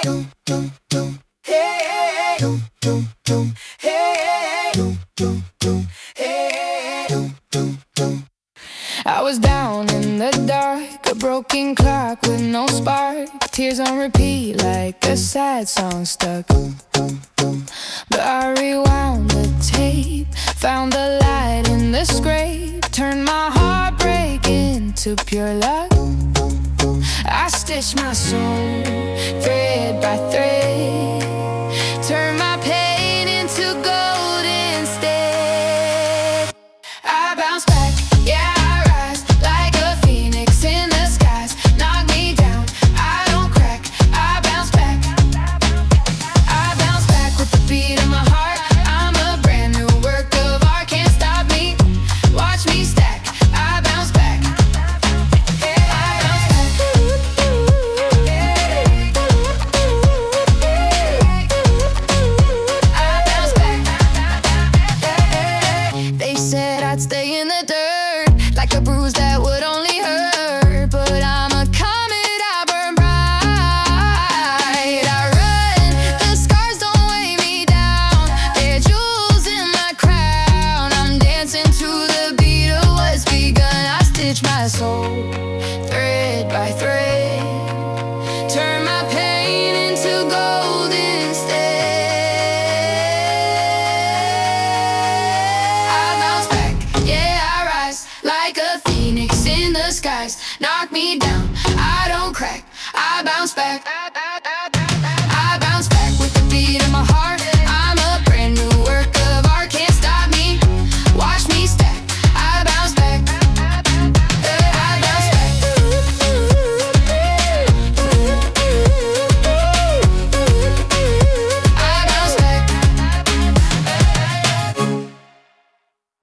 I was down in the dark, a broken clock with no spark, tears on repeat like a sad song stuck. But I rewound the tape, found the light in the scrape, turned my heartbreak into pure luck. I stitched my soul, thread by thread, turned my pain into gold instead. I bounce back, yeah, I rise like a phoenix in the skies. Knock me down, I don't crack, I bounce back. I bounce back with the beat of my heart. I'm a brand new work of art, can't stop me, watch me stack. I bounce back, yeah, I bounce back. I bounce back. They said I'd stay in the dirt, like a bruise that would only hurt. But I'm a comet, I burn bright. I run, the scars don't weigh me down. They're jewels in my crown. I'm dancing to the beat of what's begun. I stitch my soul, thread by thread, turn my pain into gold instead. I bounce back, yeah, I rise like a phoenix in the skies. Knock me down, I don't crack, I bounce back. I bounce back with the beat of my heart.